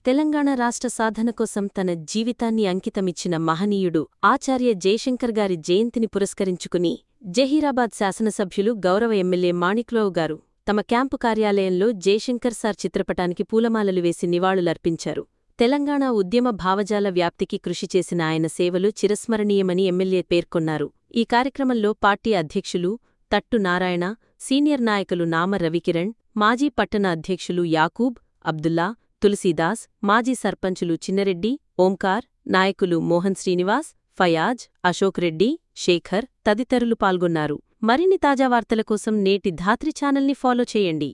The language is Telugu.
తెలంగాణ రాష్ట్ర సాధన కోసం తన జీవితాన్ని అంకితమిచ్చిన మహనీయుడు ఆచార్య జయశంకర్ గారి జయంతిని పురస్కరించుకుని జహీరాబాద్ శాసనసభ్యులు గౌరవ ఎమ్మెల్యే మాణిక్రావు గారు తమ క్యాంపు కార్యాలయంలో జయశంకర్ సార్ చిత్రపటానికి పూలమాలలు వేసి నివాళులర్పించారు. తెలంగాణ ఉద్యమ భావజాల వ్యాప్తికి కృషి చేసిన ఆయన సేవలు చిరస్మరణీయమని ఎమ్మెల్యే పేర్కొన్నారు. ఈ కార్యక్రమంలో పార్టీ అధ్యక్షులు తట్టు నారాయణ, సీనియర్ నాయకులు నామ రవికిరణ్, మాజీ పట్టణ అధ్యక్షులు యాకూబ్, అబ్దుల్లా, తులసీదాస్, మాజీ సర్పంచులు చిన్నరెడ్డి, ఓంకార్, నాయకులు మోహన్ శ్రీనివాస్, ఫయాజ్, అశోక్ రెడ్డి, శేఖర్ తదితరులు పాల్గొన్నారు. మరిన్ని తాజా వార్తల కోసం నేటి ధాత్రి ఛానల్ని ఫాలో చేయండి.